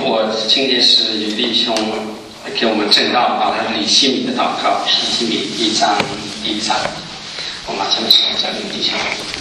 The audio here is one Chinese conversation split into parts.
我今天是有弟兄给我们正道啊，他李希米的祷告，李希米1章1章，我马上说一下李弟兄。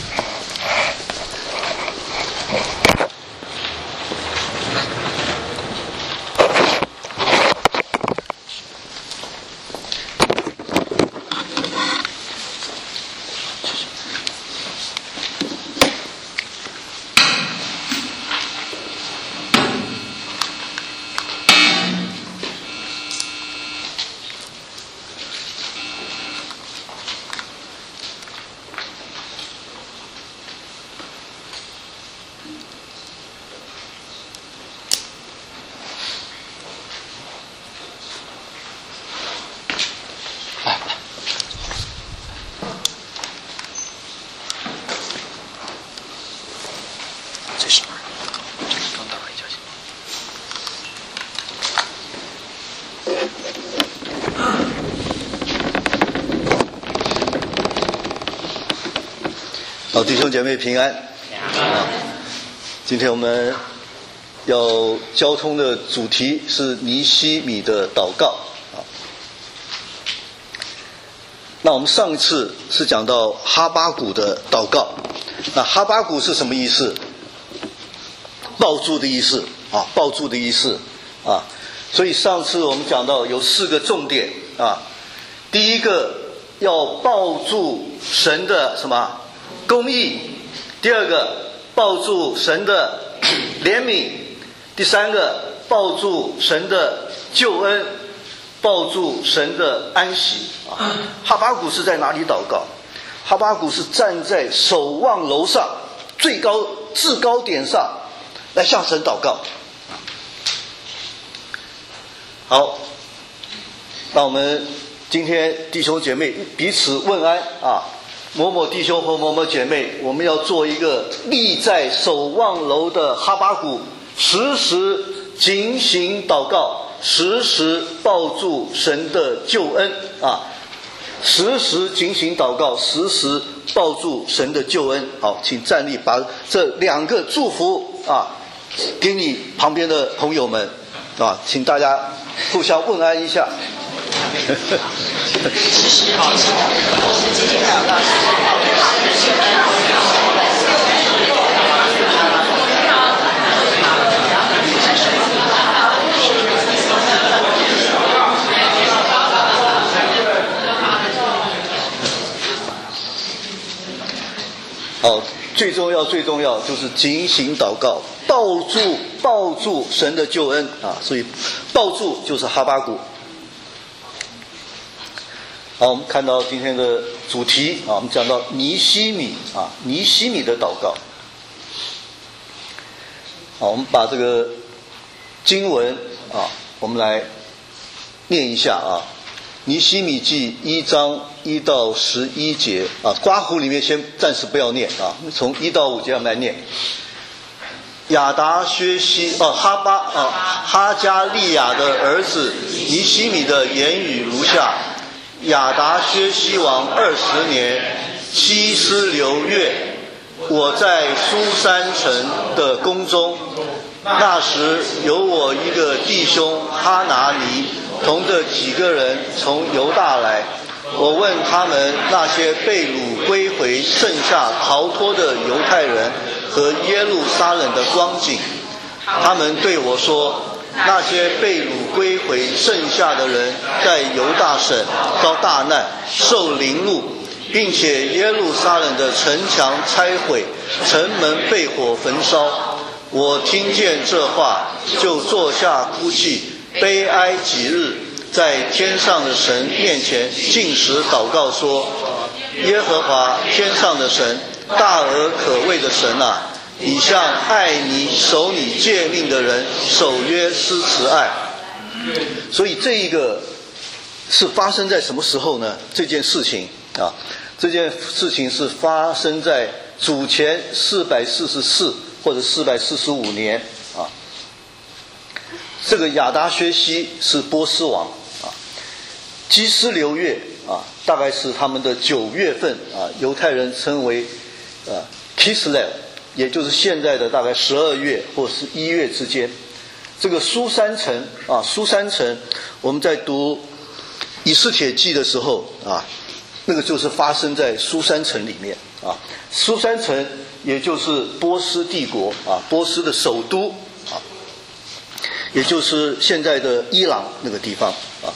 好，弟兄姐妹平安。今天我们要交通的主题是尼希米的祷告。那我们上一次是讲到哈巴谷的祷告。那哈巴谷是什么意思？抱住的意思啊，抱住的意思啊。所以上次我们讲到有4个重点啊。第一个要抱住神的什么？公义。第二个，抱住神的怜悯。第三个，抱住神的救恩，抱住神的安息啊。哈巴谷是在哪里祷告？哈巴谷是站在守望楼上最高制高点上来向神祷告。好，那我们今天弟兄姐妹彼此问安啊。某某弟兄和某某姐妹，我们要做一个立在守望楼的哈巴谷，时时警醒祷告，时时抱住神的救恩啊！时时警醒祷告，时时抱住神的救恩。好，请站立，把这2个祝福啊，给你旁边的朋友们啊，请大家互相问安一下。好，最重要就是警醒祷告，抱住神的救恩啊！所以抱住就是哈巴谷。好，我们看到今天的主题啊，我们讲到尼希米啊，尼希米的祷告。好，我们把这个经文啊，我们来念一下啊。尼希米记1章1到11节啊，刮胡里面先暂时不要念啊，从1到5节我们来念。亚达薛西哈加利亚的儿子尼希米的言语如下：亚达薛西王20年7斯流月，我在苏珊城的宫中，那时有我一个弟兄哈拿尼同着几个人从犹大来，我问他们那些被掳归回剩下逃脱的犹太人和耶路撒冷的光景，他们对我说，那些被掳归回剩下的人在犹大省遭大难，受凌辱，并且耶路撒冷的城墙拆毁，城门被火焚烧。我听见这话，就坐下哭泣，悲哀几日，在天上的神面前禁食祷告说：耶和华天上的神，大而可畏的神啊，你向爱你守你诫命的人守约施慈爱。所以这一个是发生在什么时候呢？这件事情啊，这件事情是发生在主前444或者445年啊。这个亚达薛西是波斯王啊，基斯流月啊，大概是他们的9月份啊，犹太人称为Kislev， 也就是现在的大概12月或是1月之间。 这个苏三城啊，苏三城，我们在读以斯帖记的时候啊，那个就是发生在苏三城里面啊。苏三城也就是波斯帝国啊，波斯的首都啊，也就是现在的伊朗那个地方啊。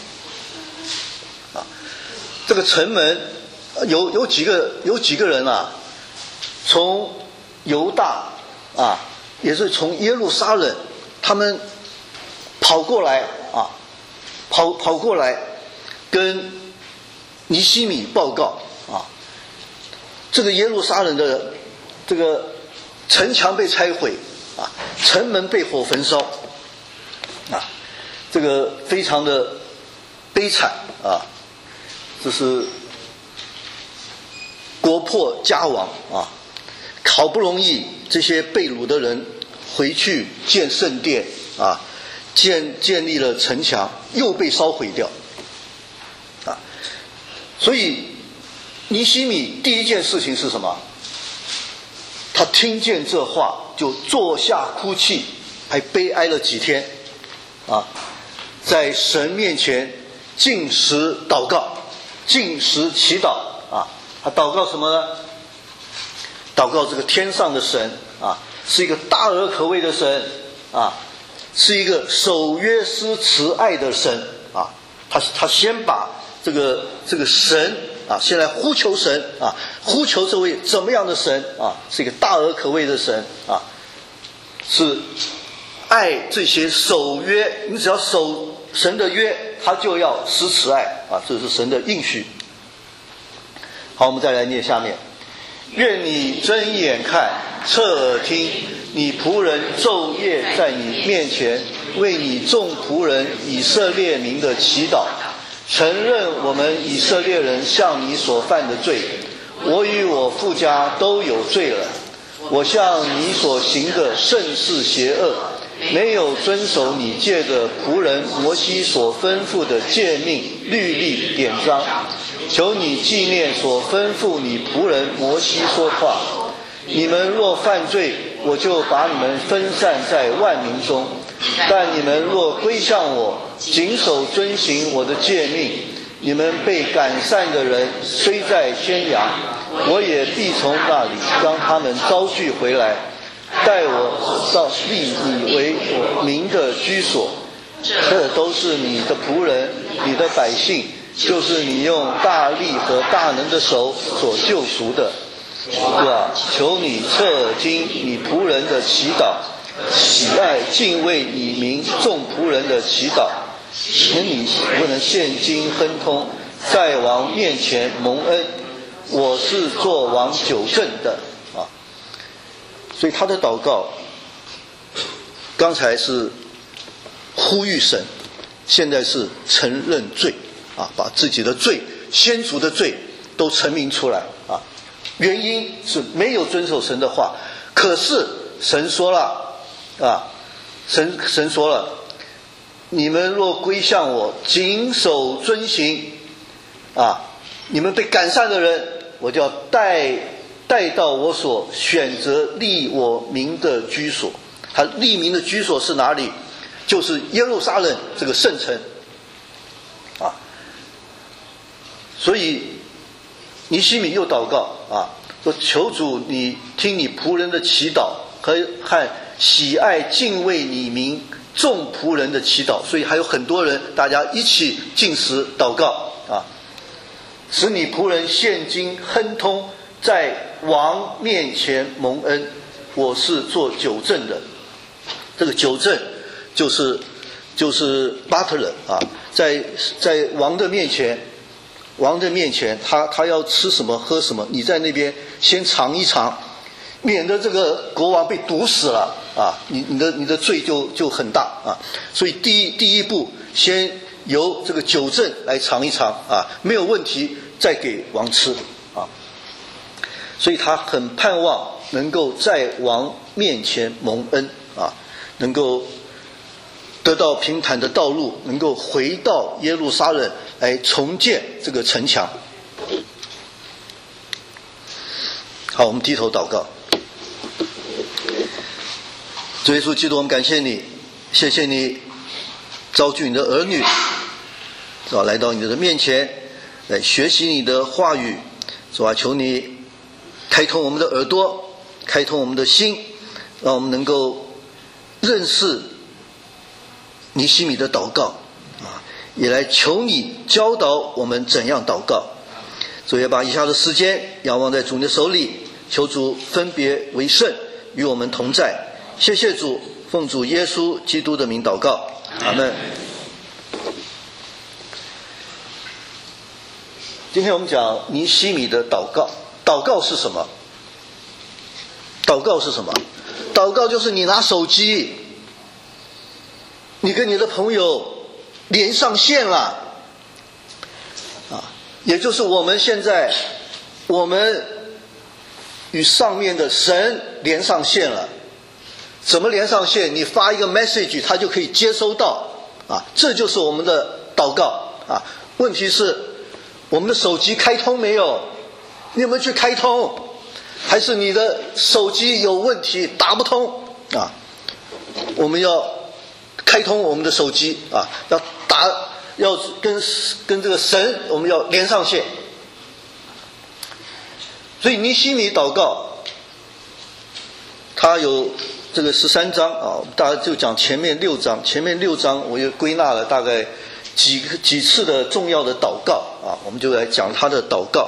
这个城门有几个人啊，从犹大啊，也是从耶路撒冷，他们跑过来啊，跑过来跟尼希米报告啊，这个耶路撒冷的这个城墙被拆毁啊，城门被火焚烧啊，这个非常的悲惨啊。这是国破家亡啊！好不容易这些被掳的人回去建圣殿啊，建立了城墙，又被烧毁掉啊！所以尼希米第一件事情是什么？他听见这话就坐下哭泣，还悲哀了几天啊，在神面前禁食祷告。禁食祈祷啊，他祷告什么呢？祷告这个天上的神啊，是一个大而可畏的神啊，是一个守约施慈爱的神啊。他先把这个神啊，先来呼求神啊，呼求这位怎么样的神啊？是一个大而可畏的神啊，是爱这些守约，你只要守神的约，他就要施慈爱啊，这是神的应许。好，我们再来念下面。愿你睁眼看，侧耳听，你仆人昼夜在你面前为你众仆人以色列民的祈祷，承认我们以色列人向你所犯的罪。我与我父家都有罪了，我向你所行的甚是邪恶，没有遵守你借着仆人摩西所吩咐的诫命、律例、典章。求你纪念所吩咐你仆人摩西说话。你们若犯罪，我就把你们分散在万民中；但你们若归向我，谨守遵行我的诫命，你们被赶散的人虽在天涯，我也必从那里将他们招聚回来，带我到立你为我民的居所。这都是你的仆人，你的百姓，就是你用大力和大能的手所救赎的。主啊，求你侧耳听你仆人的祈祷，喜爱敬畏你民众仆人的祈祷。请你不能现今亨通，在王面前蒙恩。我是做王久正的啊。所以他的祷告，刚才是呼吁神，现在是承认罪啊，把自己的罪、先祖的罪都陈明出来啊。原因是没有遵守神的话，可是神说了啊，神说了，你们若归向我，谨守遵行啊，你们被赶散的人，我就要带到我所选择立我民的居所。他立民的居所是哪里？就是耶路撒冷这个圣城啊。所以尼希米又祷告啊，说求主你听你仆人的祈祷和喜爱敬畏你民众仆人的祈祷。所以还有很多人大家一起禁食祷告啊，使你仆人现今亨通，在王面前蒙恩。我是做酒政的，这个酒政就是 butler 啊，在王的面前，他要吃什么喝什么，你在那边先尝一尝，免得这个国王被毒死了啊，你的罪就很大啊。所以第一步，先由这个酒政来尝一尝啊，没有问题再给王吃啊。所以他很盼望能够在王面前蒙恩啊，能够得到平坦的道路，能够回到耶路撒冷来重建这个城墙。好，我们低头祷告。主耶稣基督，我们感谢你， 谢谢你召聚你的儿女，主啊，来到你的面前来学习你的话语。主啊，求你开通我们的耳朵，开通我们的心，让我们能够认识尼希米的祷告啊，也来求你教导我们怎样祷告。主也把以下的时间仰望在主的手里，求主分别为圣，与我们同在。谢谢主，奉主耶稣基督的名祷告，阿们。今天我们讲尼希米的祷告。祷告是什么？祷告是什么？祷告就是你拿手机，你跟你的朋友连上线了也就是我们现在我们与上面的神连上线了。怎么连上线？你发一个 message 他就可以接收到这就是我们的祷告问题是我们的手机开通没有？你有没有去开通？还是你的手机有问题打不通我们要开通我们的手机要跟这个神我们要连上线。所以尼希米祷告他有这个13章大家就讲前面6章。前面6章我又归纳了大概几次的重要的祷告我们就来讲他的祷告。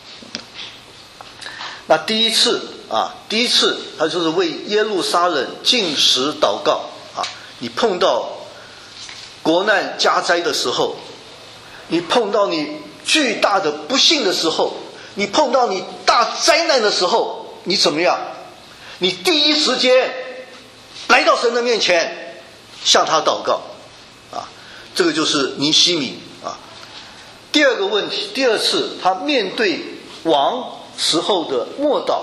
那第一次他就是为耶路撒冷禁食祷告你碰到国难加灾的时候，你碰到你巨大的不幸的时候，你碰到你大灾难的时候，你怎么样？你第一时间来到神的面前向他祷告这个就是尼希米第二个问题，第二次他面对王时候的默祷，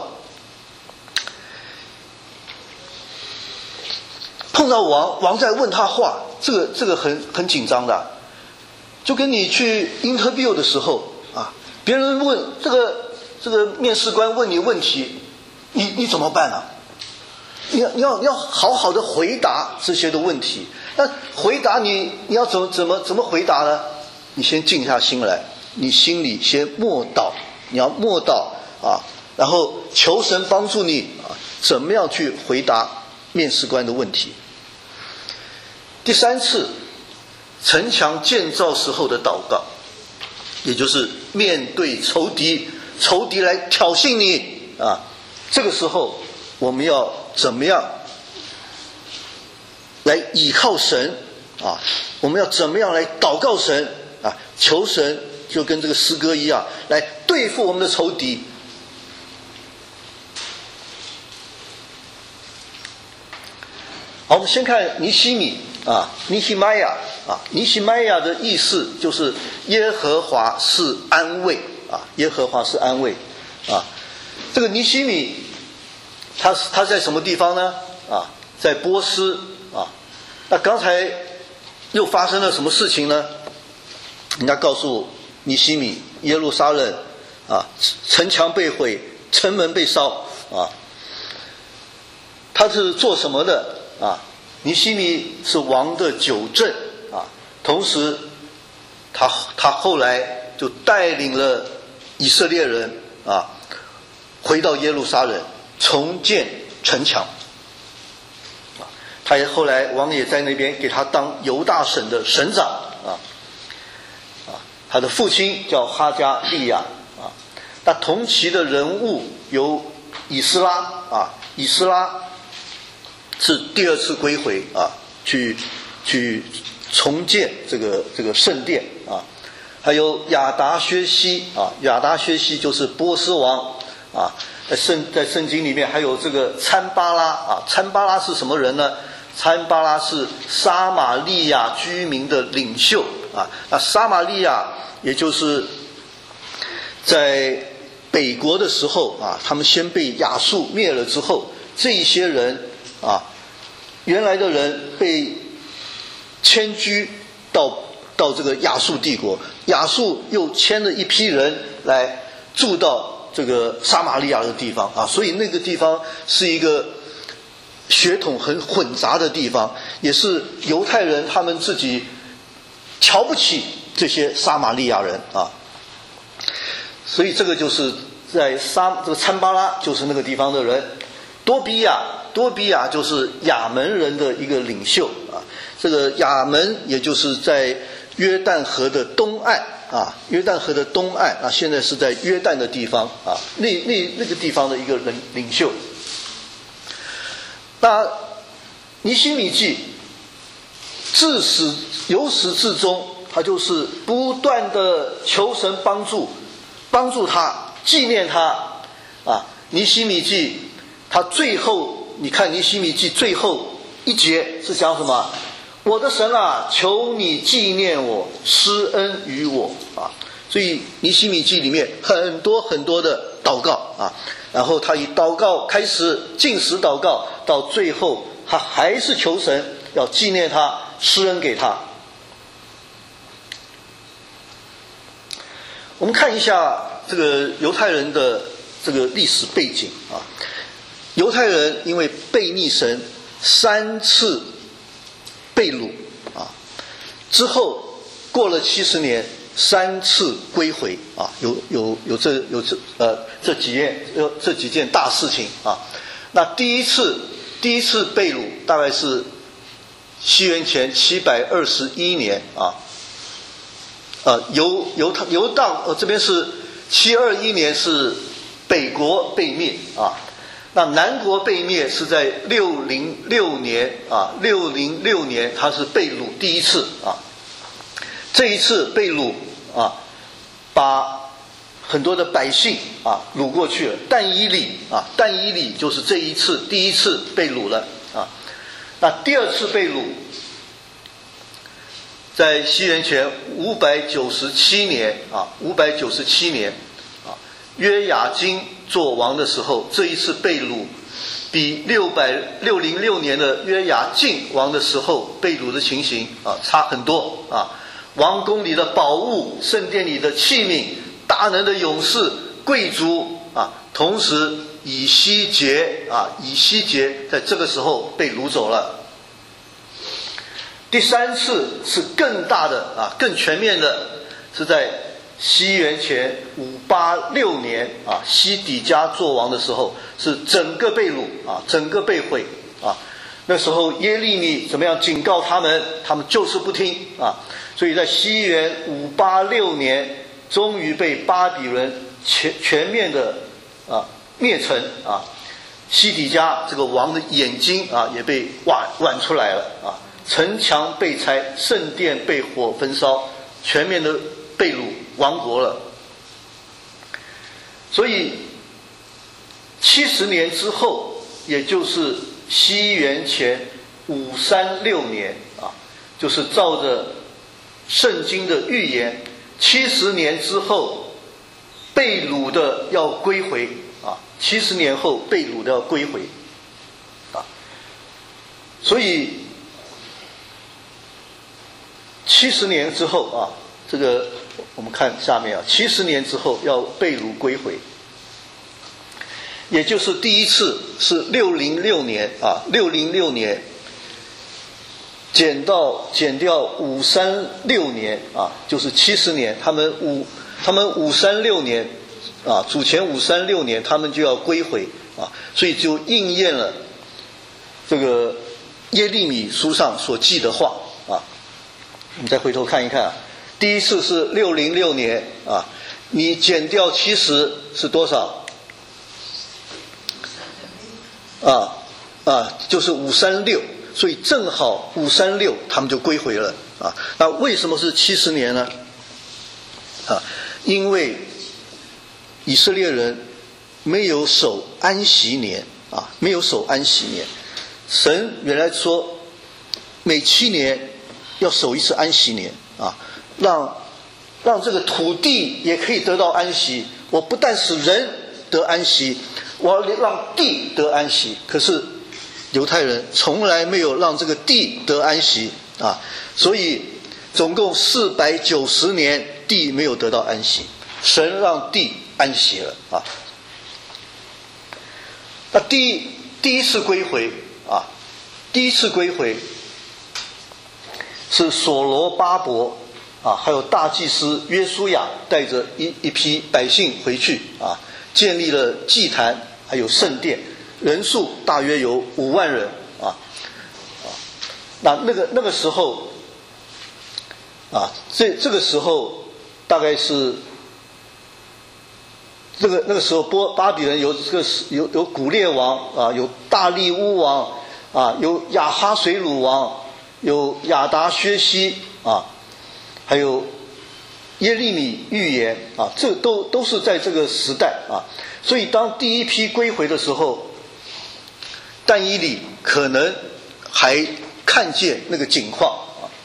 碰到王在问他话，这个很紧张的，就跟你去 interview 的时候别人问这个面试官问你问题，你怎么办呢？你要好好的回答这些的问题。那回答你要怎么回答呢？你先静下心来，你心里先默祷，你要默祷然后求神帮助你怎么样去回答面试官的问题。第三次城墙建造时候的祷告，也就是面对仇敌来挑衅你这个时候我们要怎么样来倚靠神我们要怎么样来祷告神求神就跟这个诗歌一样来对付我们的仇敌。好，我们先看尼希米尼希麦亚尼希麦亚的意思就是耶和华是安慰耶和华是安慰这个尼希米他在什么地方呢在波斯那刚才又发生了什么事情呢？人家告诉尼希米耶路撒冷城墙被毁，城门被烧他是做什么的尼希米是王的酒政同时他后来就带领了以色列人回到耶路撒冷重建城墙他也后来王也在那边给他当犹大省的省长他的父亲叫哈加利亚那同期的人物有以斯拉以斯拉是第二次归回去重建这个圣殿还有亚达薛西亚达薛西就是波斯王在圣经里面还有这个参巴拉参巴拉是什么人呢？参巴拉是撒玛利亚居民的领袖那撒玛利亚也就是在北国的时候他们先被亚述灭了之后，这一些人原来的人被迁居到这个亚述帝国，亚述又迁了一批人来住到这个撒玛利亚的地方所以那个地方是一个血统很混杂的地方，也是犹太人他们自己瞧不起这些撒玛利亚人啊。所以这个就是在这个参巴拉就是那个地方的人，多比亚就是亚门人的一个领袖啊。这个亚门也就是在约旦河的东岸啊，约旦河的东岸啊，现在是在约旦的地方啊，那个地方的一个领袖。那尼希米记由始至终，他就是不断的求神帮助他，纪念他啊。尼希米记他最后，你看尼希米记最后一节是讲什么？我的神啊，求你纪念我，施恩于我啊。所以尼希米记里面很多很多的祷告啊，然后他以祷告开始，禁食祷告，到最后他还是求神要纪念他，施恩给他。我们看一下这个犹太人的这个历史背景啊。犹太人因为悖逆神3次被掳啊，之后过了70年3次归回啊，有这几件大事情啊。那第一次被掳大概是西元前721年啊。犹大这边是721年是北国被灭啊。那南国被灭是在606年啊，606年他是被掳第一次啊。这一次被掳啊，把很多的百姓啊掳过去了。但以理就是第一次被掳了啊。那第二次被掳，在西元前597年啊约雅斤做王的时候，这一次被掳比606年的约雅敬王的时候被掳的情形啊差很多啊。王宫里的宝物，圣殿里的器皿，大能的勇士，贵族啊，同时以西结在这个时候被掳走了。第三次是更大的啊，更全面的，是在西元前586年啊，西底家做王的时候，是整个被掳啊，整个被毁啊。那时候耶利米怎么样警告他们，他们就是不听啊。所以在西元586年，终于被巴比伦全面的灭城啊。西底家这个王的眼睛啊也被剜出来了啊，城墙被拆，圣殿被火焚烧，全面的被掳亡国了。所以70年之后，也就是西元前536年啊，就是照着圣经的预言，70年之后被掳的要归回啊，70年后被掳的要归回啊。所以70年之后啊，这个我们看下面啊，70年之后要被掳归回，也就是第一次是606年啊，606年减掉536年啊，就是70年，他们536年啊，主前536年他们就要归回啊，所以就应验了这个耶利米书上所记的话啊。我们再回头看一看啊，第一次是606年啊，你减掉70是多少？就是536，所以正好536他们就归回了啊。那为什么是70年呢？因为以色列人没有守安息年啊，没有守安息年。神原来说每7年要守一次安息年啊，让这个土地也可以得到安息。我不但使人得安息，我要让地得安息。可是犹太人从来没有让这个地得安息啊，所以总共490年地没有得到安息，神让地安息了啊。那第一次归回啊， 第一次归回是所罗巴伯还有大祭司约书亚带着一批百姓回去建立了祭坛还有圣殿，人数大约有5万人那个时候这个时候大概是那个时候巴比伦有古列王有大利乌王有亚哈水鲁王，有亚达薛西还有耶利米预言这都是在这个时代所以当第一批归回的时候，但以理可能还看见那个景况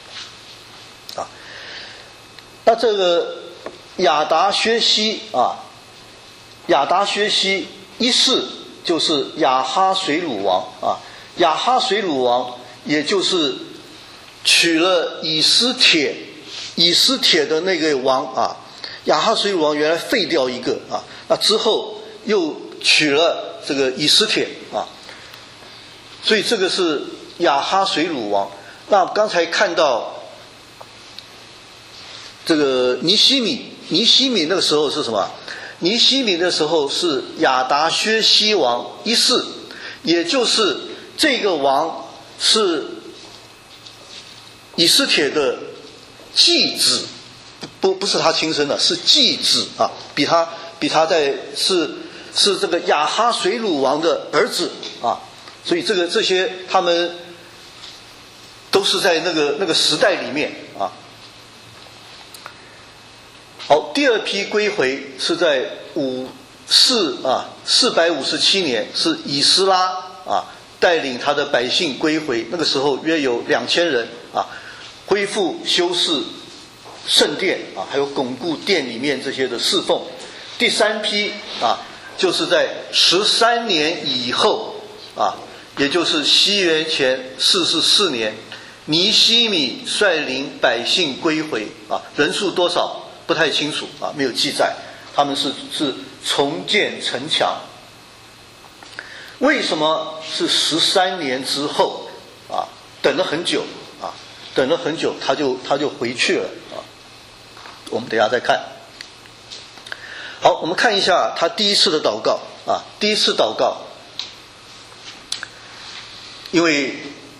那这个亚达薛西一世就是亚哈水鲁王亚哈水鲁王也就是娶了以斯帖的那个王亚哈水鲁王原来废掉一个那之后又娶了这个以斯帖所以这个是亚哈水鲁王。那刚才看到这个尼希米那个时候是什么？尼希米的时候是亚达薛西王一世，也就是这个王是以斯帖的继子，不是他亲生的，是继子比他是这个亚哈水鲁王的儿子所以这些他们都是在那个时代里面好，第二批归回是在457年，是以斯拉带领他的百姓归回，那个时候约有2000人恢复修饰圣殿还有巩固殿里面这些的侍奉。第三批就是在13年以后也就是西元前44年，尼希米率领百姓归回人数多少不太清楚没有记载。他们是重建城墙。为什么是13年之后等了很久他就回去了我们等一下再看。好，我们看一下他第一次的祷告第一次祷告，因为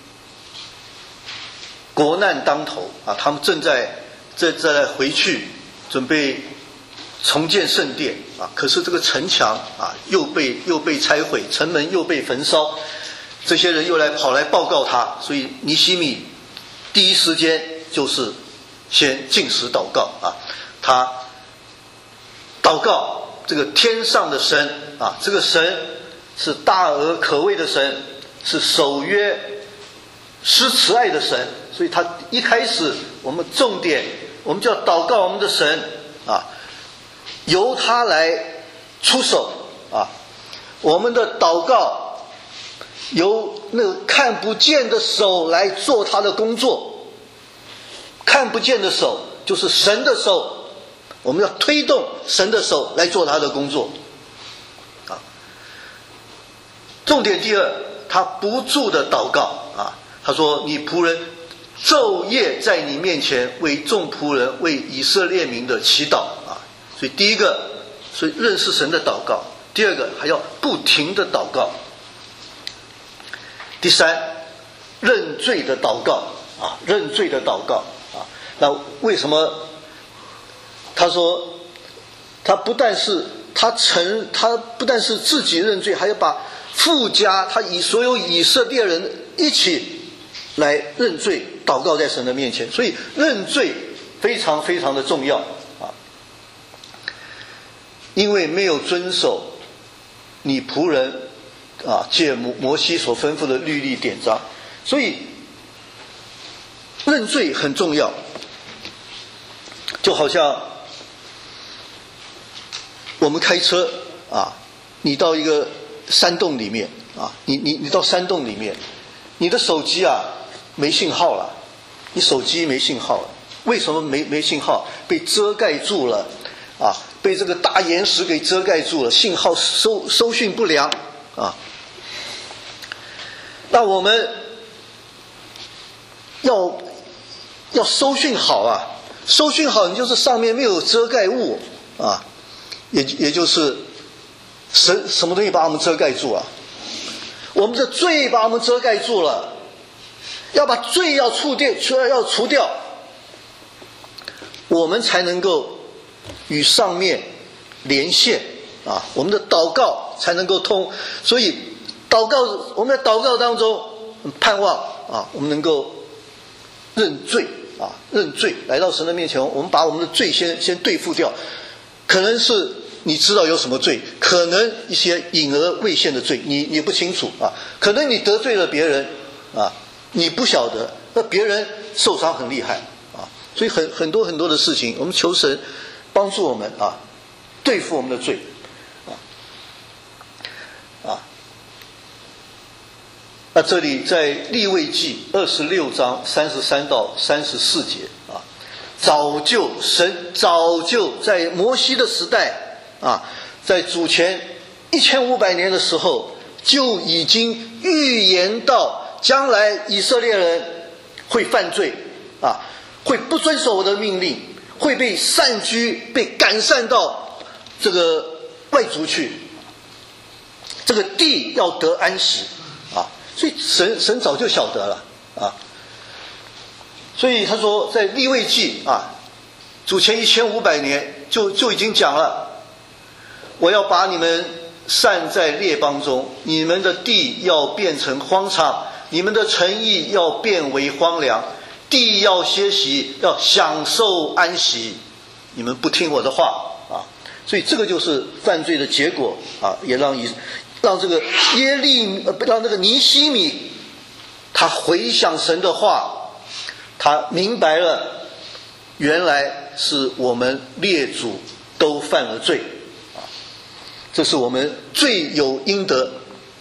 国难当头他们正在回去准备重建圣殿可是这个城墙又被拆毁，城门又被焚烧，这些人又跑来报告他，所以尼希米第一时间就是先禁食祷告他祷告这个天上的神这个神是大而可畏的神，是守约施慈爱的神，所以他一开始我们重点我们就要祷告我们的神由他来出手我们的祷告由那个看不见的手来做他的工作，看不见的手就是神的手，我们要推动神的手来做他的工作重点第二，他不住的祷告他说你仆人昼夜在你面前为众仆人为以色列民的祈祷所以第一个是认识神的祷告，第二个还要不停的祷告，第三认罪的祷告认罪的祷告那为什么他说他不但是自己认罪，还要把附加他所有以色列人一起来认罪祷告在神的面前，所以认罪非常非常的重要因为没有遵守你仆人借摩西所吩咐的律例典章，所以认罪很重要。就好像我们开车你到一个山洞里面你到山洞里面，你的手机没信号了，你手机没信号了，为什么没信号？被遮盖住了被这个大岩石给遮盖住了，信号收讯不良那我们要收讯好啊，收讯好，你就是上面没有遮盖物啊，也就是什么东西把我们遮盖住啊？我们的罪把我们遮盖住了，要把罪要除掉，我们才能够与上面连线啊，我们的祷告才能够通。所以我们在祷告当中盼望啊，我们能够认罪，来到神的面前，我们把我们的罪先对付掉。可能是你知道有什么罪，可能一些隐而未现的罪，你不清楚啊，可能你得罪了别人啊，你不晓得，那别人受伤很厉害啊，所以很多的事情，我们求神帮助我们啊，对付我们的罪啊。那这里在利未记26章33到34节啊，神早就在摩西的时代啊，在主前1500年的时候就已经预言到将来以色列人会犯罪啊，会不遵守我的命令，会被散居，被赶散到这个外族去，这个地要得安息啊，所以神早就晓得了啊。所以他说在利未记啊，主前1500年就已经讲了，我要把你们散在列邦中，你们的地要变成荒场，你们的城邑要变为荒凉，地要歇息，要享受安息，你们不听我的话啊，所以这个就是犯罪的结果啊，也让这个让这个尼希米他回想神的话，他明白了，原来是我们列祖都犯了罪啊，这是我们罪有应得。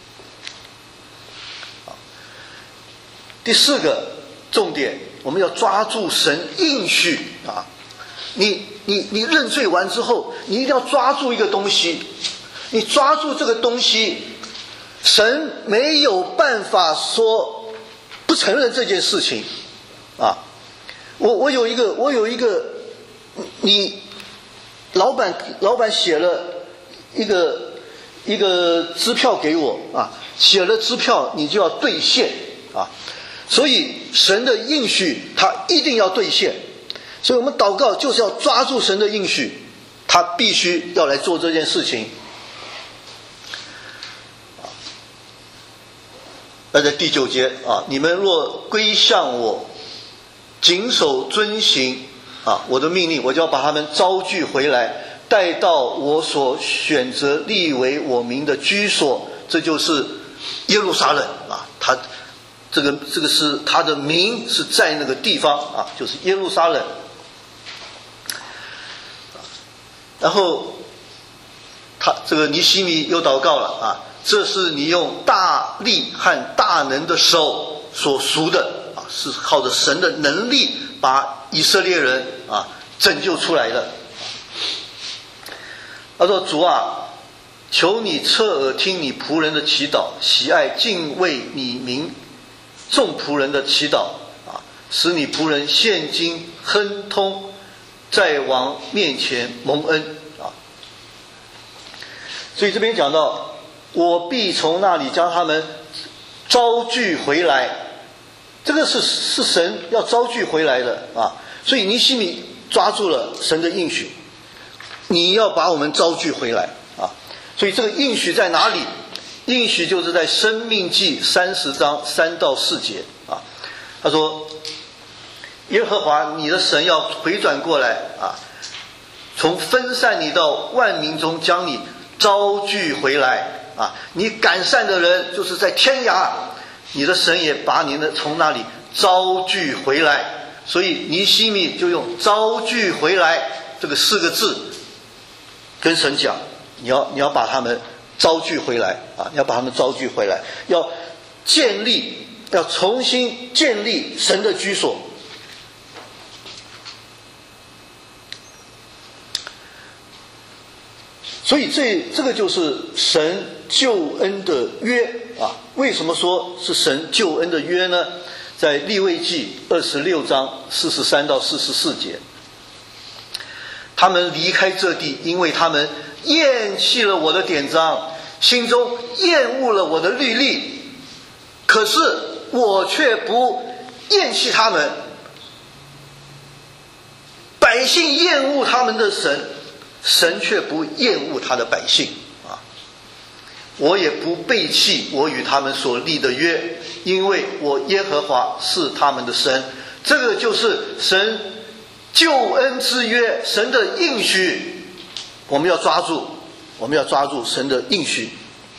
第4个重点，我们要抓住神应许啊！你认罪完之后，你一定要抓住一个东西，你抓住这个东西，神没有办法说不承认这件事情啊！我有一个，你老板写了一个支票给我啊，写了支票你就要兑现啊，所以神的应许他一定要兑现，所以我们祷告就是要抓住神的应许，他必须要来做这件事情。那在第9节啊，你们若归向我，谨守遵行啊我的命令，我就要把他们招聚回来，带到我所选择立为我名的居所，这就是耶路撒冷啊，他这个是他的名是在那个地方啊，就是耶路撒冷。然后他这个尼希米又祷告了啊，这是你用大力和大能的手所赎的啊，是靠着神的能力把以色列人啊拯救出来的。他说：主啊，求你侧耳听你仆人的祈祷，喜爱敬畏你名众仆人的祈祷啊，使你仆人现今亨通，在王面前蒙恩啊。所以这边讲到，我必从那里将他们招聚回来，这个是神要招聚回来的啊。所以尼希米抓住了神的应许，你要把我们招聚回来啊。所以这个应许在哪里？应许就是在申命记30章3到4节啊。他说：耶和华你的神要回转过来啊，从分散你到万民中将你招聚回来啊。你赶散的人就是在天涯，你的神也把你从那里招聚回来。所以尼希米就用招聚回来这个4个字跟神讲，你要把他们招聚回来啊！要把他们招聚回来，要重新建立神的居所。所以这个就是神救恩的约啊！为什么说是神救恩的约呢？ 在利未记26章43到44节，他们离开这地，因为他们厌弃了我的典章，心中厌恶了我的律例，可是我却不厌弃他们。百姓厌恶他们的神，神却不厌恶他的百姓啊！我也不背弃我与他们所立的约，因为我耶和华是他们的神。这个就是神救恩之约，神的应许，我们要抓住，我们要抓住神的应许。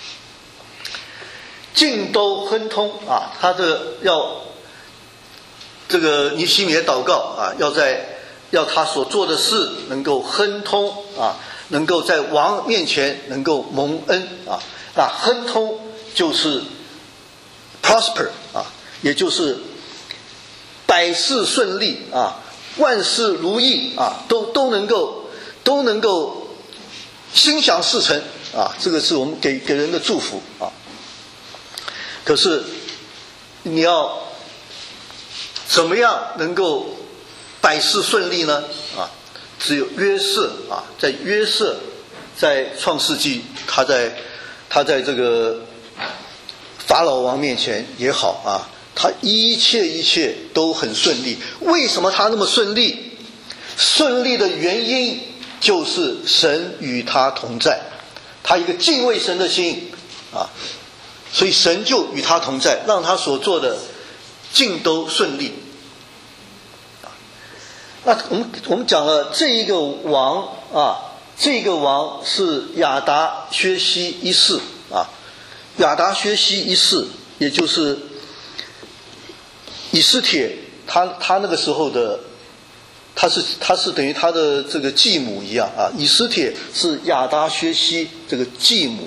尽都亨通啊！他要这个尼希米的祷告啊，要他所做的事能够亨通啊，能够在王面前能够蒙恩啊。那亨通就是 prosper 啊，也就是百事顺利啊，万事如意啊，都能够心想事成啊。这个是我们给人的祝福啊。可是你要怎么样能够百事顺利呢？啊，只有约瑟啊，在约瑟在创世纪，他在这个法老王面前也好啊，他一切都很顺利。为什么他那么顺利？顺利的原因就是神与他同在，他一个敬畏神的心啊，所以神就与他同在，让他所做的尽都顺利。那我们讲了这一个王啊，这个王是亚达薛西一世啊，亚达薛西一世，也就是以斯帖，他那个时候的，他是等于他的这个继母一样啊。以斯帖是亚达薛西这个继母。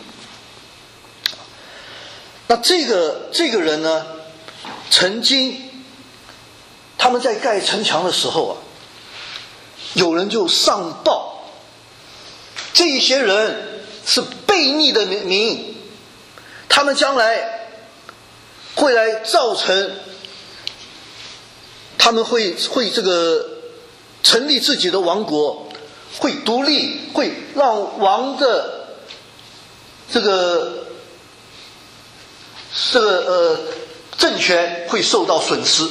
那这个人呢，曾经他们在盖城墙的时候啊，有人就上报，这些人是悖逆的民，他们将来会来造成，他们会这个成立自己的王国，会独立，会让王的这个政权会受到损失。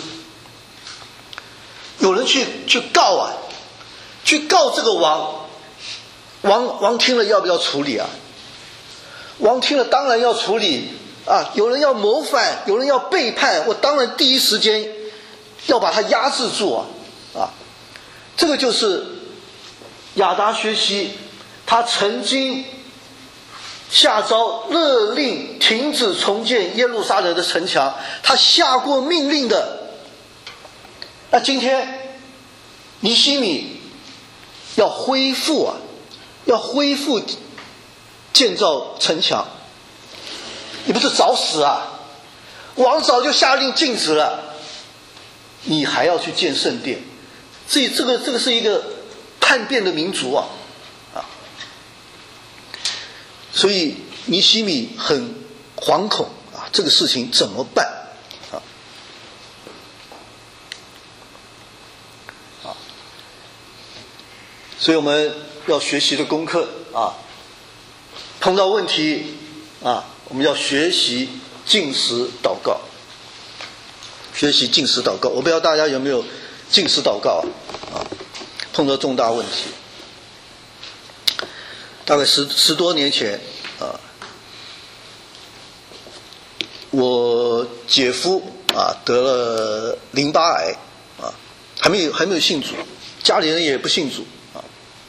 有人去告啊，去告这个王听了要不要处理啊？王听了当然要处理啊！有人要谋反，有人要背叛，我当然第一时间要把他压制住啊！这个就是亚达薛西，他曾经下诏勒令停止重建耶路撒冷的城墙，他下过命令的。那今天尼希米要恢复建造城墙，你不是找死啊？王早就下令禁止了，你还要去建圣殿，所以这个是一个叛变的民族啊！所以尼希米很惶恐啊，这个事情怎么办啊？所以我们要学习的功课啊，碰到问题啊，我们要学习禁食祷告，学习禁食祷告。我不知道大家有没有禁食祷告啊？碰到重大问题，大概十多年前啊，我姐夫啊得了淋巴癌啊，还没有信主，家里人也不信主啊。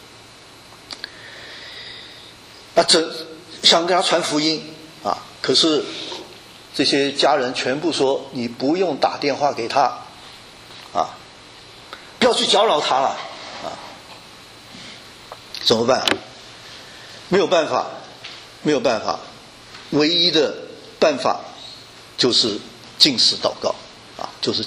想给他传福音啊，可是这些家人全部说你不用打电话给他啊，不要去搅扰他了啊。怎么办？没有办法，唯一的办法就是禁食祷告啊，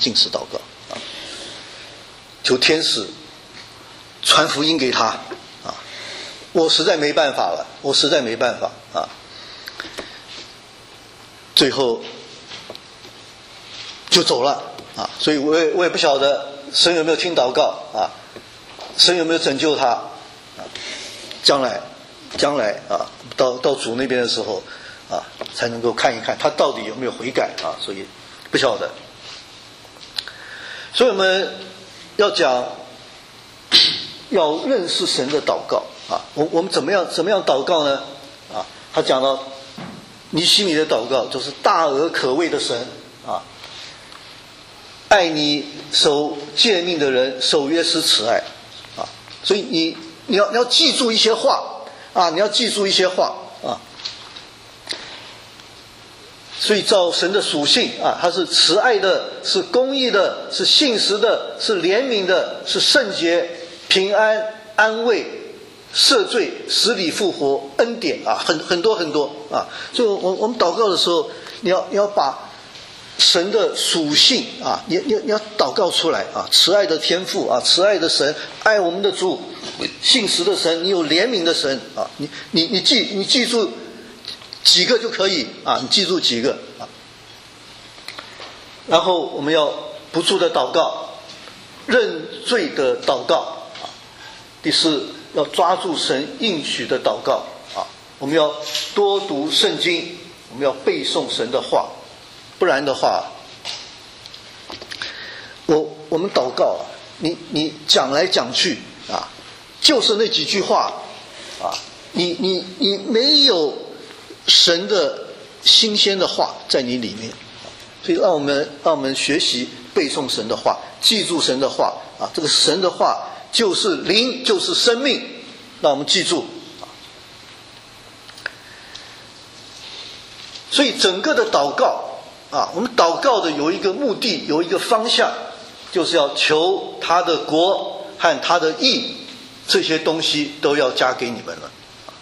求天使传福音给他啊。我实在没办法啊。最后就走了啊，所以我也不晓得神有没有听祷告啊，神有没有拯救他啊？将来啊，到主那边的时候啊，才能够看一看他到底有没有悔改啊，所以不晓得。所以我们要讲，要认识神的祷告啊。我们怎么样祷告呢？啊，他讲到尼希米的祷告就是大而可畏的神啊，爱你守诫命的人，守约施慈爱啊。所以你要记住一些话啊，你要记住一些话啊。所以照神的属性啊，他是慈爱的，是公义的，是信实的，是怜悯的，是圣洁、平安、安慰、赦罪、使你复活、恩典啊，很多啊。所以我们祷告的时候，你要把神的属性啊，你要祷告出来啊。慈爱的天父啊，慈爱的神，爱我们的主，信实的神，你有怜悯的神啊。你记住几个就可以啊，你记住几个啊。然后我们要不住的祷告，认罪的祷告啊。第四，要抓住神应许的祷告啊。我们要多读圣经，我们要背诵神的话，不然的话，我们祷告啊，你讲来讲去啊，就是那几句话啊，你没有神的新鲜的话在你里面，所以让我们学习背诵神的话，记住神的话啊。这个神的话就是灵，就是生命，让我们记住啊。所以整个的祷告啊，我们祷告的有一个目的，有一个方向，就是要求他的国和他的义，这些东西都要加给你们了。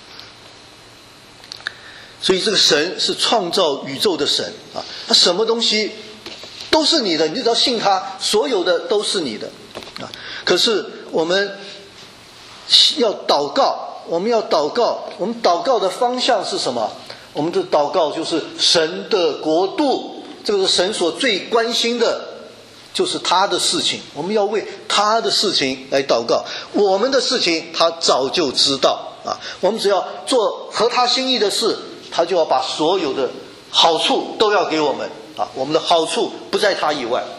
所以这个神是创造宇宙的神啊，他什么东西都是你的，你只要信他，所有的都是你的啊。可是我们要祷告，我们祷告的方向是什么？我们的祷告就是神的国度，这个是神所最关心的，就是他的事情，我们要为他的事情来祷告。我们的事情他早就知道啊，我们只要做合他心意的事，他就要把所有的好处都要给我们啊，我们的好处不在他以外。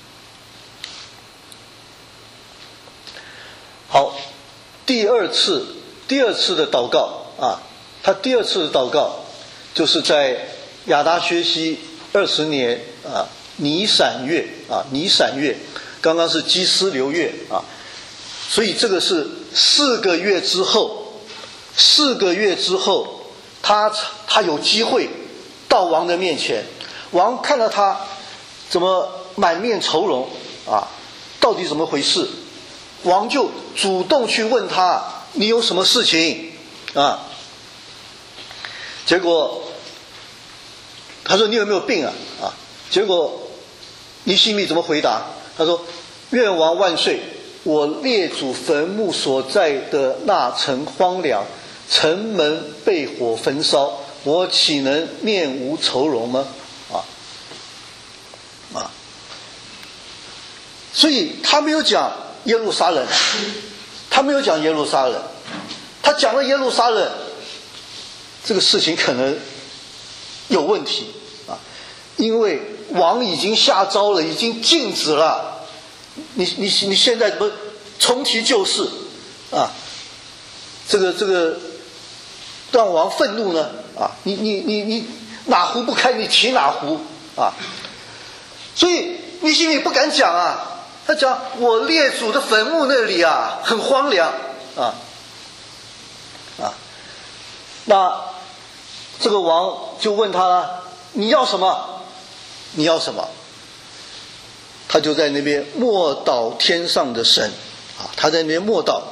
好，第二次的祷告啊，他第二次的祷告就是在亚达薛西20年啊，尼散月，刚刚是基斯流月啊，所以这个是4个月之后，他有机会到王的面前，王看到他怎么满面愁容啊，到底怎么回事？王就主动去问他，你有什么事情啊？结果他说你有没有病啊？结果尼希米怎么回答？他说愿王万岁，我列祖坟墓所在的那城荒凉，城门被火焚烧，我岂能面无愁容吗？所以他没有讲耶路撒冷，他讲了耶路撒冷，这个事情可能有问题啊，因为王已经下诏了，已经禁止了，你现在怎么重提旧事啊？这个让王愤怒呢啊！你哪壶不开你提哪壶啊！所以尼希米不敢讲啊。他讲我列祖的坟墓那里啊很荒凉啊。那这个王就问他了，你要什么？他就在那边默祷天上的神啊，他在那边默祷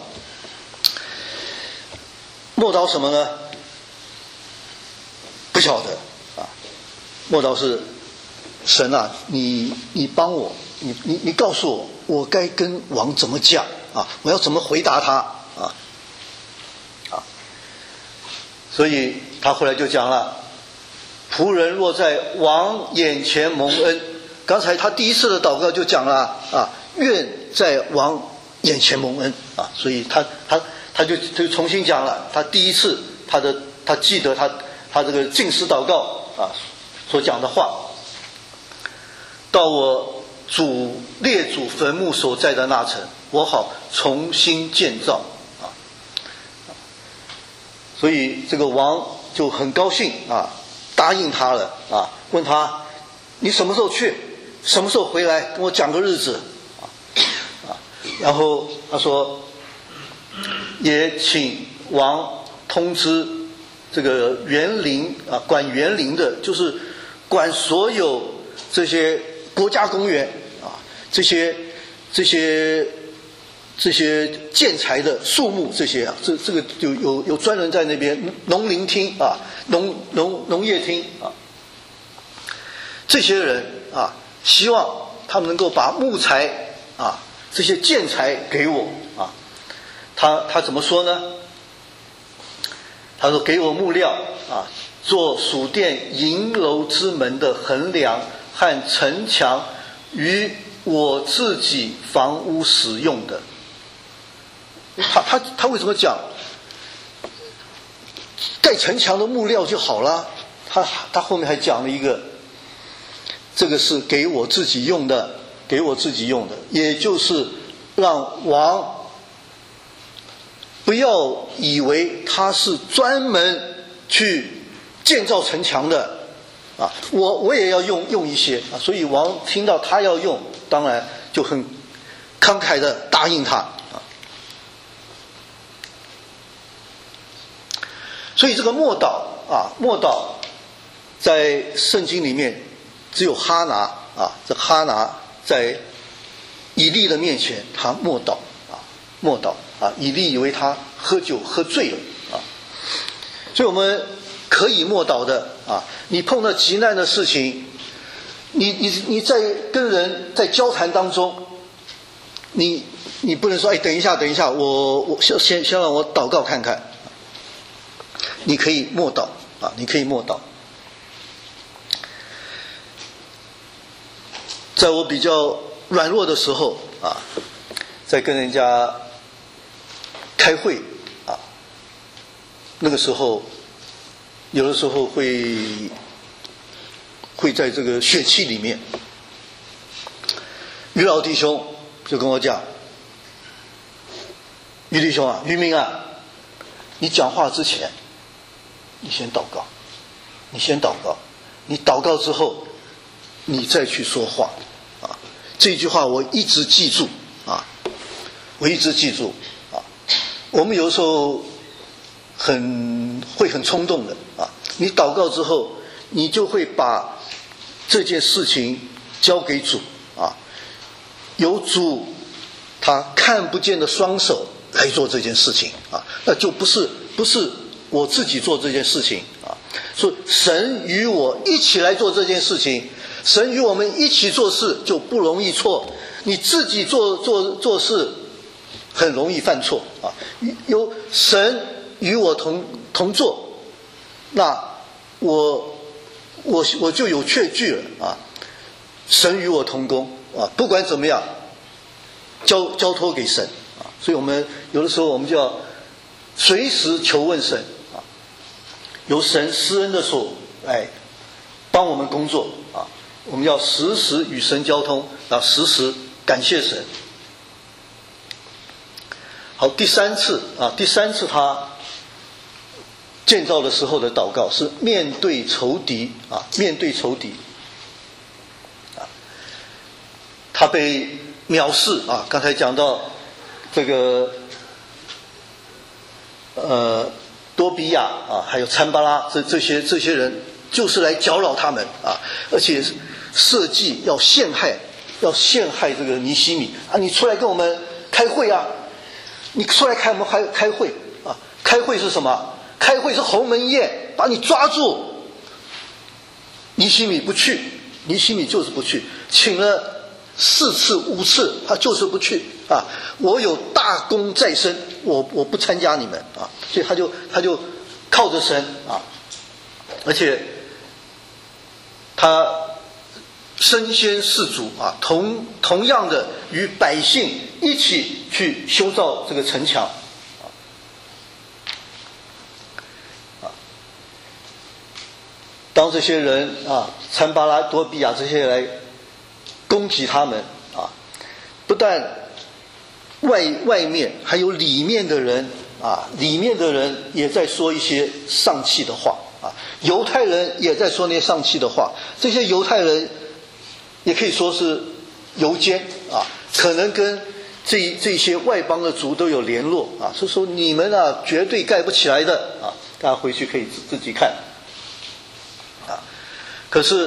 什么呢？不晓得啊。默祷是神啊，你帮我。你告诉我，我该跟王怎么讲啊？我要怎么回答他啊？所以他后来就讲了：仆人若在王眼前蒙恩， 刚才他第一次的祷告就讲了啊，愿在王眼前蒙恩啊，所以他就重新讲了他第一次他记得他这个禁食祷告啊所讲的话，到我列祖坟墓所在的那城，我好重新建造啊。所以这个王就很高兴啊，答应他了啊，问他你什么时候去，什么时候回来，跟我讲个日子啊。然后他说也请王通知这个园林啊，管园林的，就是管所有这些国家公园啊，这些建材的树木这些啊，这个有专人在那边，农林厅啊，农业厅啊，这些人啊，希望他们能够把木材啊这些建材给我啊。他怎么说呢？他说给我木料啊，做属殿营楼之门的横梁和城墙，与我自己房屋使用的。他为什么讲盖城墙的木料就好了？他后面还讲了一个，这个是给我自己用的，也就是让王不要以为他是专门去建造城墙的啊，我也要用一些啊，所以王听到他要用，当然就很慷慨的答应他啊。所以这个默祷在圣经里面只有哈拿啊，这哈拿在以利的面前他默祷啊，以利以为他喝酒喝醉了啊，所以我们可以默祷的啊。你碰到急难的事情，你在跟人在交谈当中，你不能说哎等一下，我先让我祷告看看。你可以默祷啊，在我比较软弱的时候啊，在跟人家开会啊，那个时候有的时候会在这个血气里面，于老弟兄就跟我讲，于弟兄啊，于明啊，你讲话之前你先祷告，你祷告之后你再去说话啊。这句话我一直记住啊，我们有时候会很冲动的啊，你祷告之后你就会把这件事情交给主啊，由主他看不见的双手来做这件事情啊，那就不是我自己做这件事情啊，所以神与我一起来做这件事情，神与我们一起做事就不容易错，你自己做事很容易犯错啊。有神与我同做，那我就有确据了啊。神与我同工啊，不管怎么样，交托给神啊。所以我们有的时候我们就要随时求问神啊，由神施恩的手来帮我们工作啊。我们要时时与神交通，要时时感谢神。好，第三次他建造的时候的祷告是面对仇敌啊，他被藐视啊。刚才讲到这个多比亚啊，还有参巴拉这些人，就是来搅扰他们啊，而且设计要陷害这个尼希米啊，你出来跟我们开会啊，你出来我们开会啊，开会是什么？开会是鸿门宴，把你抓住。尼希米就是不去，请了4次5次，他就是不去啊。我有大功在身，我不参加你们啊，所以他就靠着神啊，而且他身先士卒啊，同样的与百姓一起去修造这个城墙当这些人参巴拉多比亚这些人来攻击他们不但外面还有里面的人里面的人也在说一些丧气的话犹太人也在说那些丧气的话，这些犹太人也可以说是犹奸可能跟这些外邦的族都有联络所以说你们绝对盖不起来的大家回去可以自己看可是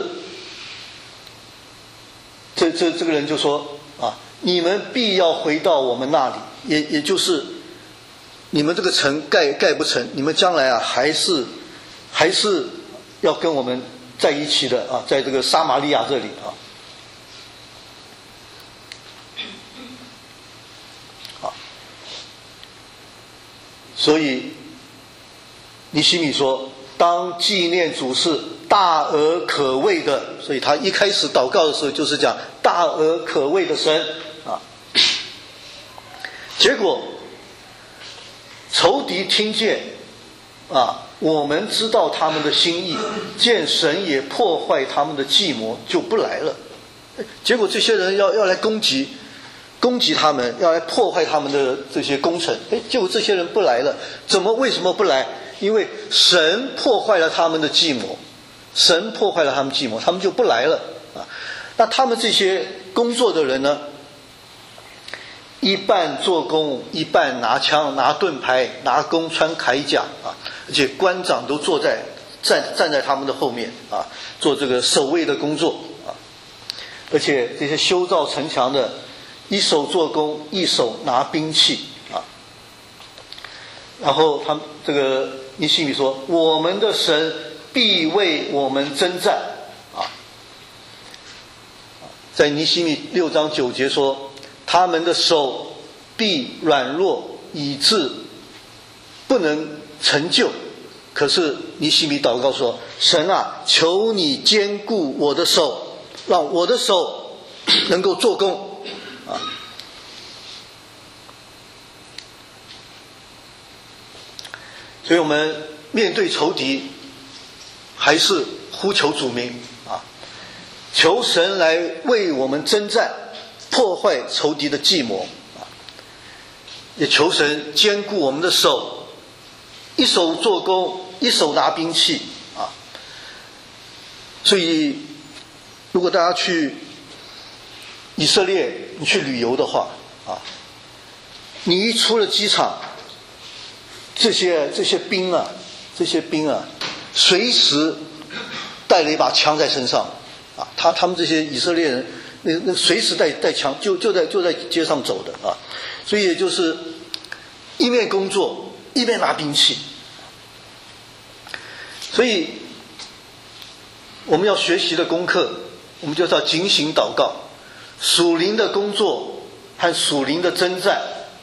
这个人就说你们必要回到我们那里，也就是你们这个城盖不成，你们将来还是要跟我们在一起的在这个撒玛利亚这里所以尼希米说当纪念主是大而可畏的，所以他一开始祷告的时候就是讲大而可畏的神结果仇敌听见我们知道他们的心意，见神也破坏他们的计谋，就不来了。结果这些人要来攻击他们，要来破坏他们的这些工程结果这些人不来了。为什么不来？因为神破坏了他们的计谋，他们就不来了那他们这些工作的人呢，一半做工，一半拿枪拿盾牌拿弓穿铠甲而且官长都站在他们的后面做这个守卫的工作而且这些修造城墙的一手做工一手拿兵器然后他们这个尼希米说我们的神必为我们征战在尼希米6章9节说他们的手必软弱以致不能成就。可是尼希米祷告说神求你坚固我的手，让我的手能够做工所以我们面对仇敌还是呼求主名求神来为我们征战，破坏仇敌的计谋也求神坚固我们的手，一手做工一手拿兵器所以如果大家去以色列你去旅游的话你一出了机场，这些兵随时带了一把枪在身上他们这些以色列人那随时带枪就在街上走的所以也就是一面工作一面拿兵器。所以我们要学习的功课，我们就要警醒祷告，属灵的工作和属灵的征战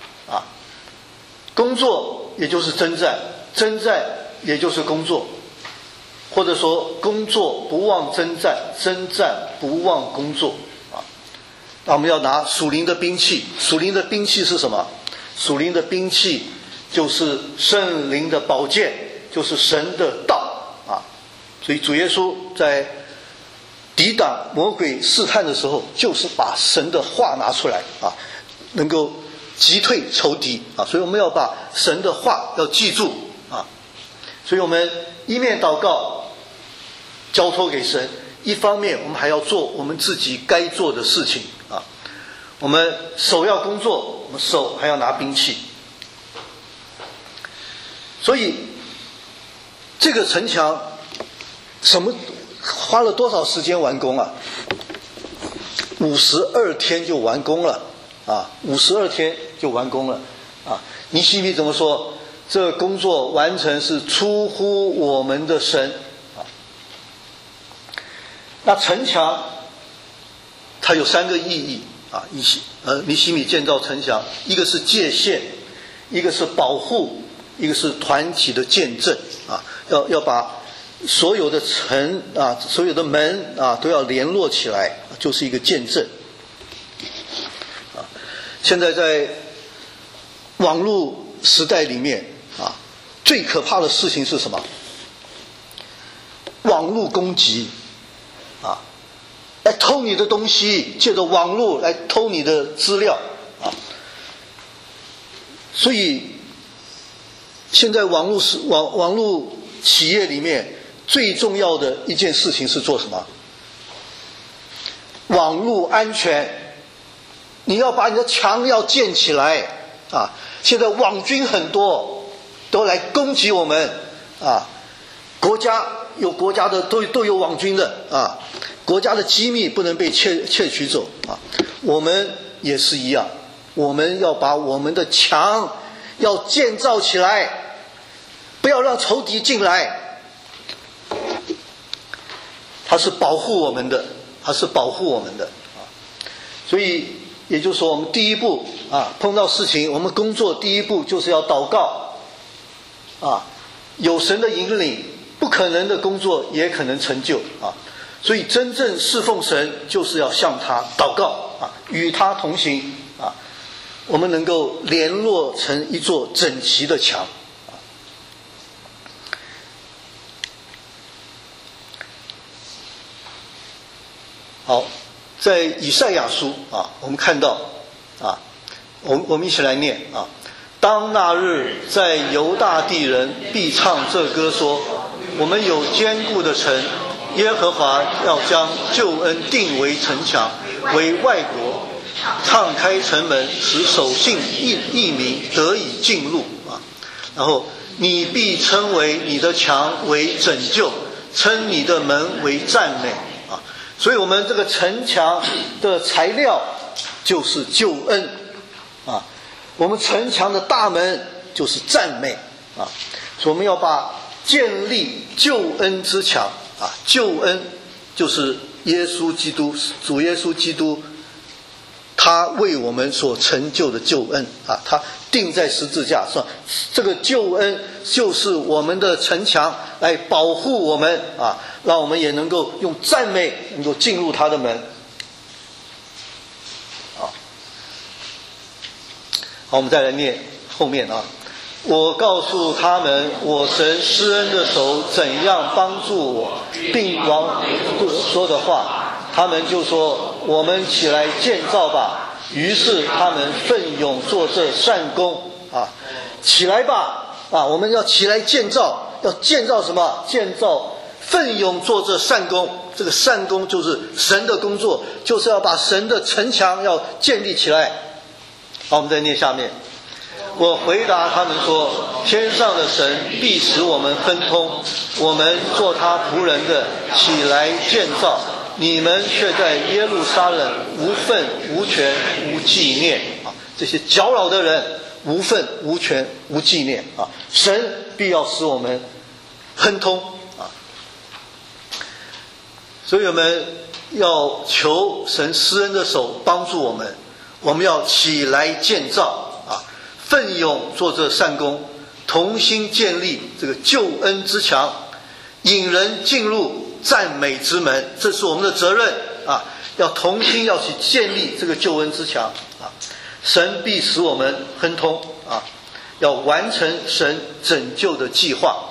工作也就是征战，征战也就是工作，或者说工作不忘征战，征战不忘工作那我们要拿属灵的兵器。属灵的兵器是什么？属灵的兵器就是圣灵的宝剑，就是神的道所以主耶稣在抵挡魔鬼试探的时候，就是把神的话拿出来能够击退仇敌所以我们要把神的话要记住所以我们一面祷告交托给神，一方面我们还要做我们自己该做的事情我们手要工作，我们手还要拿兵器。所以这个城墙花了多少时间完工52天就完工了52天就完工了尼希米怎么说？这工作完成是出乎我们的神那城墙它有3个意义尼希米建造城墙，一个是界限，一个是保护，一个是团体的见证要把所有的城啊，所有的门啊，都要联络起来，就是一个见证。现在在网络时代里面啊，最可怕的事情是什么？网络攻击啊，来偷你的东西，借着网络来偷你的资料啊。所以现在网络企业里面最重要的一件事情是做什么？网络安全。你要把你的墙要建起来啊！现在网军很多，都来攻击我们啊！国家的都有网军的啊！国家的机密不能被窃取走啊！我们也是一样，我们要把我们的墙要建造起来，不要让仇敌进来。它是保护我们的，啊！所以。也就是说，我们第一步啊，碰到事情，我们工作第一步就是要祷告啊，有神的引领，不可能的工作也可能成就啊。所以真正侍奉神，就是要向他祷告啊，与他同行啊，我们能够联络成一座整齐的墙啊。好。在以赛亚书啊，我们看到啊，我们一起来念啊。当那日，在犹大地人必唱这歌说：我们有坚固的城，耶和华要将救恩定为城墙，为外国敞开城门，使守信异民得以进入啊。然后你必称为你的墙为拯救，称你的门为赞美。所以我们这个城墙的材料就是救恩啊，我们城墙的大门就是赞美啊，所以我们要把建立救恩之墙啊，救恩就是耶稣基督，主耶稣基督，他为我们所成就的救恩啊，他钉在十字架上，这个救恩就是我们的城墙，来保护我们啊，让我们也能够用赞美能够进入他的门。好，我们再来念后面啊。我告诉他们，我神施恩的手怎样帮助我，并往说的话，他们就说：我们起来建造吧。于是他们奋勇做这善工啊，起来吧啊！我们要起来建造，要建造什么？建造奋勇做这善工。这个善工就是神的工作，就是要把神的城墙要建立起来。好，我们再念下面。我回答他们说：天上的神必使我们亨通，我们做他仆人的起来建造，你们却在耶路撒冷无份无权无纪念啊！这些搅扰的人无份无权无纪念啊！神必要使我们亨通啊！所以我们要求神施恩的手帮助我们，我们要起来建造啊！奋勇做这善工，同心建立这个救恩之墙，引人进入赞美之门，这是我们的责任啊！要同心要去建立这个救恩之墙啊！神必使我们亨通啊！要完成神拯救的计划。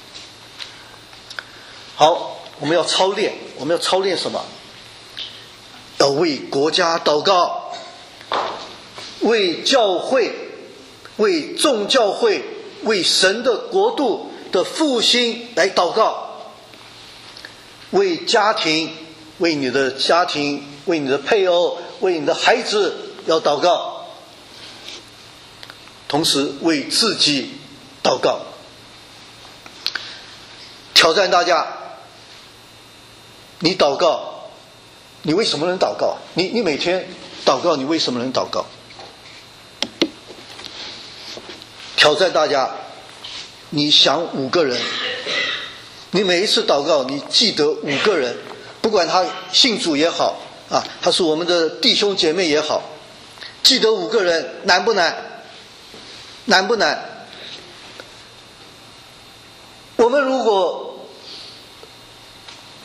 好，我们要操练，我们要操练什么？要为国家祷告，为教会，为众教会，为神的国度的复兴来祷告，为家庭，为你的家庭，为你的配偶，为你的孩子要祷告，同时为自己祷告。挑战大家，你祷告，你为什么能祷告？你每天祷告，你为什么能祷告？挑战大家，你想5个人，你每一次祷告，你记得5个人，不管他信主也好啊，他是我们的弟兄姐妹也好，记得5个人，难不难？难不难？我们如果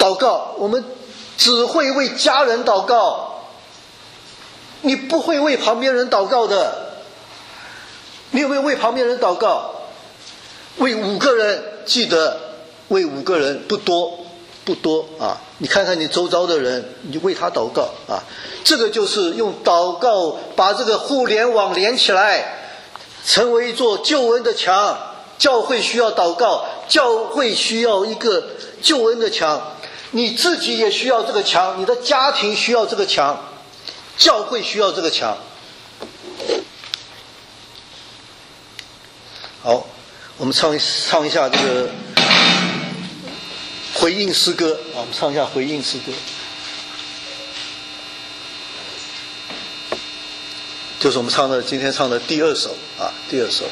祷告，我们只会为家人祷告，你不会为旁边人祷告的。你有没有为旁边人祷告？为5个人，记得为5个人，不多啊！你看看你周遭的人，你为他祷告啊！这个就是用祷告把这个互联网连起来，成为一座救恩的墙。教会需要祷告，教会需要一个救恩的墙，你自己也需要这个墙，你的家庭需要这个墙，教会需要这个墙。好，我们唱一下这个回应诗歌啊，我们唱一下回应诗歌，就是我们今天唱的第2首啊，第2首。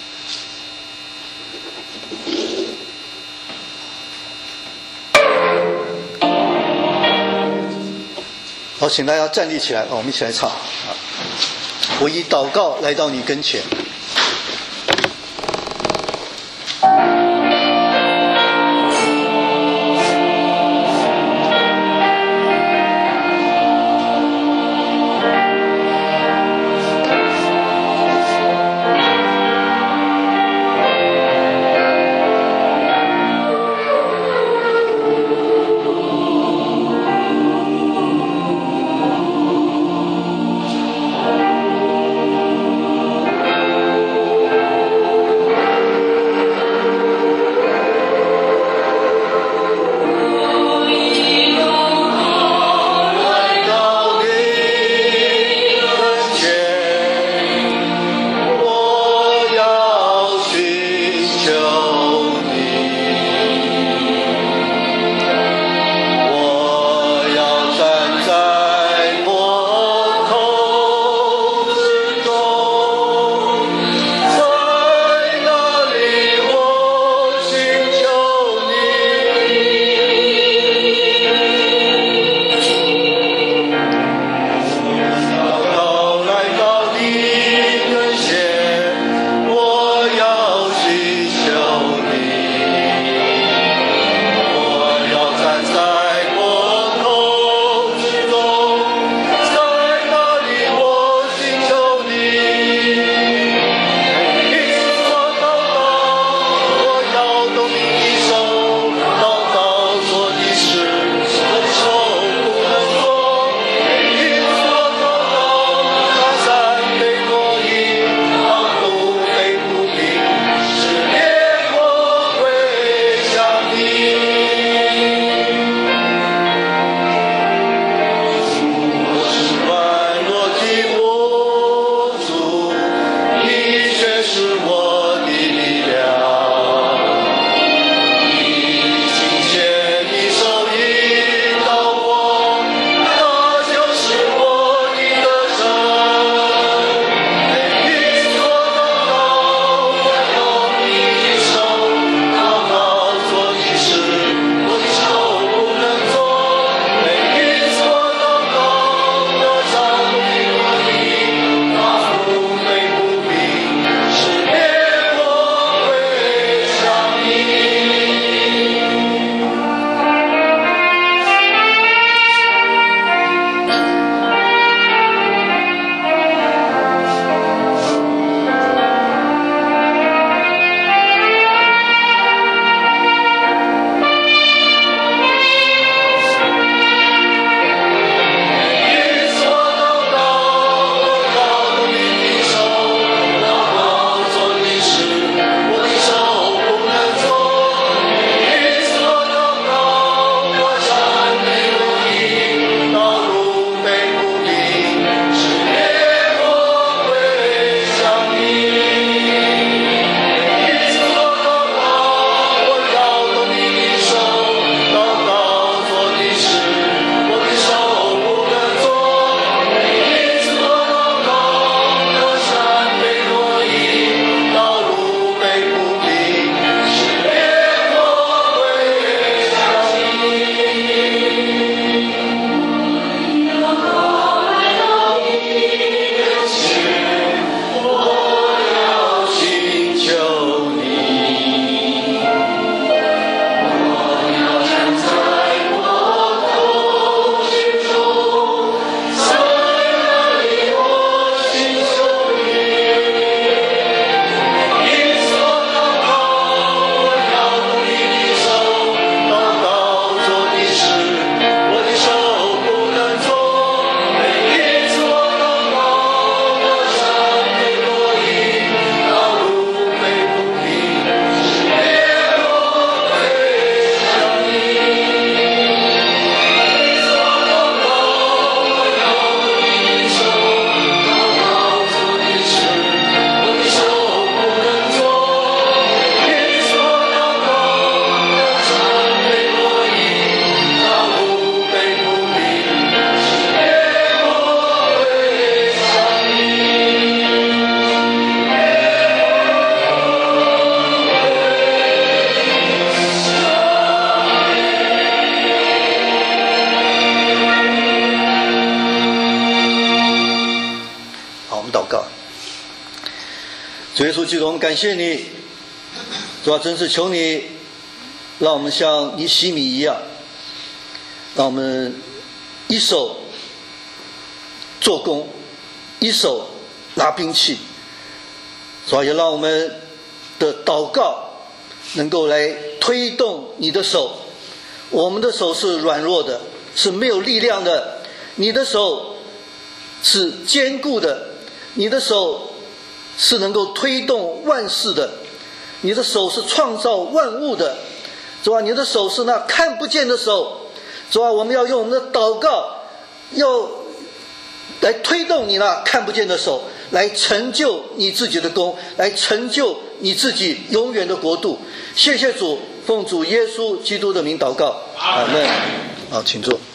好，请大家站立起来，我们一起来唱啊！我以祷告来到你跟前。 主耶稣基督，我们感谢你，主啊，真是求你让我们像尼希米一样，让我们一手做工，一手拿兵器，主啊，也让我们的祷告能够来推动你的手。我们的手是软弱的，是没有力量的，你的手是坚固的，你的手是能够推动万事的，你的手是创造万物的，主啊，你的手是那看不见的手，主啊，我们要用我们的祷告，要来推动你那看不见的手，来成就你自己的功，来成就你自己永远的国度。谢谢主，奉主耶稣基督的名祷告，阿们。好，请坐。